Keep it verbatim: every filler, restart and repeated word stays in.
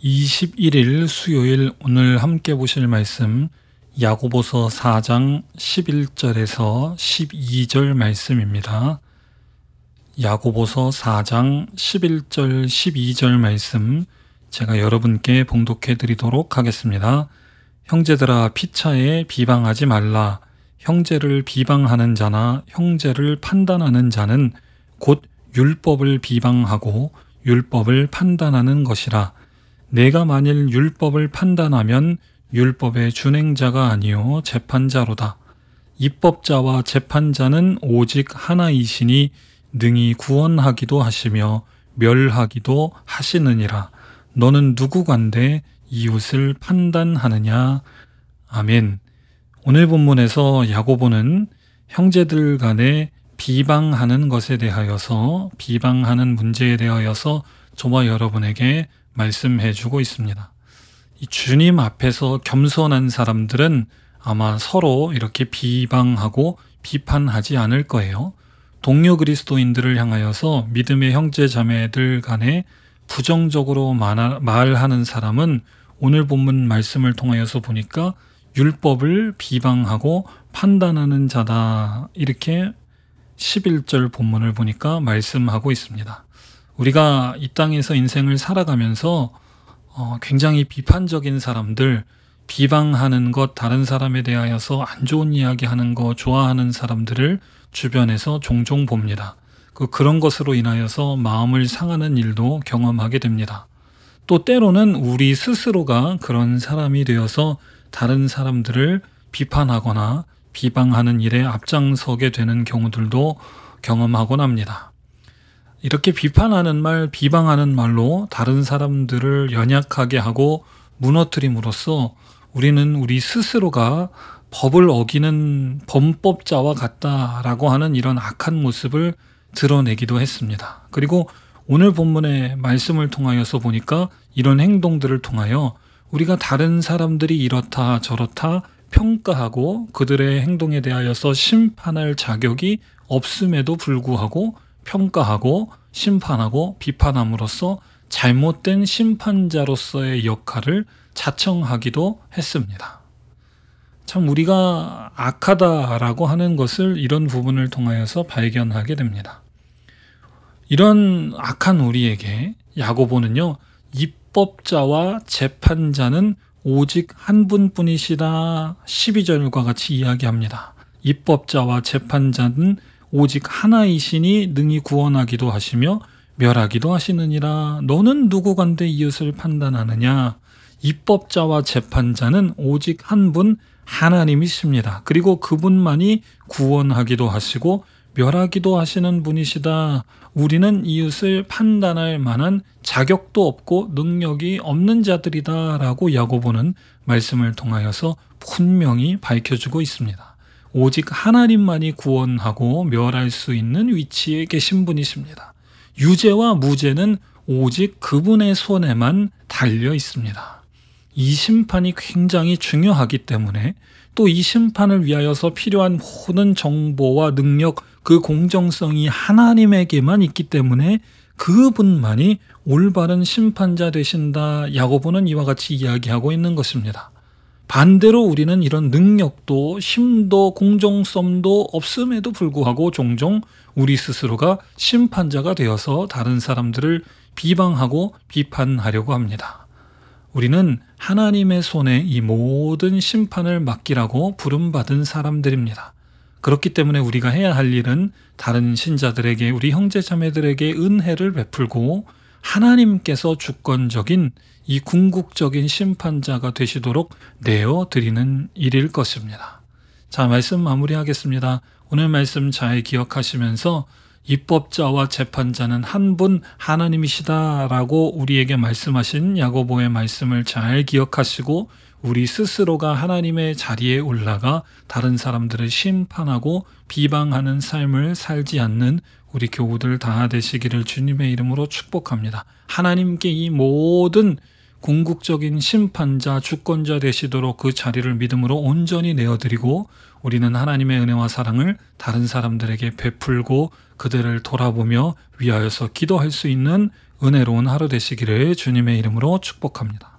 이십일 일 수요일 오늘 함께 보실 말씀 야고보서 사 장 십일 절에서 십이 절 말씀입니다. 야고보서 사 장 십일 절 십이 절 말씀 제가 여러분께 봉독해 드리도록 하겠습니다. 형제들아 피차에 비방하지 말라. 형제를 비방하는 자나 형제를 판단하는 자는 곧 율법을 비방하고 율법을 판단하는 것이라. 내가 만일 율법을 판단하면 율법의 준행자가 아니요 재판자로다. 입법자와 재판자는 오직 하나이시니 능히 구원하기도 하시며 멸하기도 하시느니라. 너는 누구간데 이웃을 판단하느냐. 아멘. 오늘 본문에서 야고보는 형제들 간에 비방하는 것에 대하여서 비방하는 문제에 대하여서 저와 여러분에게 말씀해 주고 있습니다. 이 주님 앞에서 겸손한 사람들은 아마 서로 이렇게 비방하고 비판하지 않을 거예요. 동료 그리스도인들을 향하여서 믿음의 형제 자매들 간에 부정적으로 말하는 사람은 오늘 본문 말씀을 통하여서 보니까 율법을 비방하고 판단하는 자다. 이렇게 십일 절 본문을 보니까 말씀하고 있습니다. 우리가 이 땅에서 인생을 살아가면서 어, 굉장히 비판적인 사람들, 비방하는 것, 다른 사람에 대하여서 안 좋은 이야기하는 거 좋아하는 사람들을 주변에서 종종 봅니다. 그 그런 것으로 인하여서 마음을 상하는 일도 경험하게 됩니다. 또 때로는 우리 스스로가 그런 사람이 되어서 다른 사람들을 비판하거나 비방하는 일에 앞장서게 되는 경우들도 경험하곤 합니다. 이렇게 비판하는 말, 비방하는 말로 다른 사람들을 연약하게 하고 무너뜨림으로써 우리는 우리 스스로가 법을 어기는 범법자와 같다라고 하는 이런 악한 모습을 드러내기도 했습니다. 그리고 오늘 본문의 말씀을 통하여서 보니까 이런 행동들을 통하여 우리가 다른 사람들이 이렇다 저렇다 평가하고 그들의 행동에 대하여서 심판할 자격이 없음에도 불구하고 평가하고 심판하고 비판함으로써 잘못된 심판자로서의 역할을 자청하기도 했습니다. 참 우리가 악하다라고 하는 것을 이런 부분을 통하여서 발견하게 됩니다. 이런 악한 우리에게 야고보는요, 입법자와 재판자는 오직 한 분뿐이시다. 십이 절과 같이 이야기합니다. 입법자와 재판자는 오직 하나이시니 능히 구원하기도 하시며 멸하기도 하시느니라. 너는 누구간데 이웃을 판단하느냐. 입법자와 재판자는 오직 한 분 하나님이십니다. 그리고 그분만이 구원하기도 하시고 멸하기도 하시는 분이시다. 우리는 이웃을 판단할 만한 자격도 없고 능력이 없는 자들이다 라고 야고보는 말씀을 통하여서 분명히 밝혀주고 있습니다. 오직 하나님만이 구원하고 멸할 수 있는 위치에 계신 분이십니다. 유죄와 무죄는 오직 그분의 손에만 달려 있습니다. 이 심판이 굉장히 중요하기 때문에 또 이 심판을 위하여서 필요한 모든 정보와 능력, 그 공정성이 하나님에게만 있기 때문에 그분만이 올바른 심판자 되신다. 야고보는 이와 같이 이야기하고 있는 것입니다. 반대로 우리는 이런 능력도 힘도 공정성도 없음에도 불구하고 종종 우리 스스로가 심판자가 되어서 다른 사람들을 비방하고 비판하려고 합니다. 우리는 하나님의 손에 이 모든 심판을 맡기라고 부름받은 사람들입니다. 그렇기 때문에 우리가 해야 할 일은 다른 신자들에게, 우리 형제자매들에게 은혜를 베풀고 하나님께서 주권적인 이 궁극적인 심판자가 되시도록 내어드리는 일일 것입니다. 자, 말씀 마무리하겠습니다. 오늘 말씀 잘 기억하시면서 입법자와 재판자는 한 분 하나님이시다라고 우리에게 말씀하신 야고보의 말씀을 잘 기억하시고 우리 스스로가 하나님의 자리에 올라가 다른 사람들을 심판하고 비방하는 삶을 살지 않는 우리 교우들 다 되시기를 주님의 이름으로 축복합니다. 하나님께 이 모든 궁극적인 심판자, 주권자 되시도록 그 자리를 믿음으로 온전히 내어드리고 우리는 하나님의 은혜와 사랑을 다른 사람들에게 베풀고 그들을 돌아보며 위하여서 기도할 수 있는 은혜로운 하루 되시기를 주님의 이름으로 축복합니다.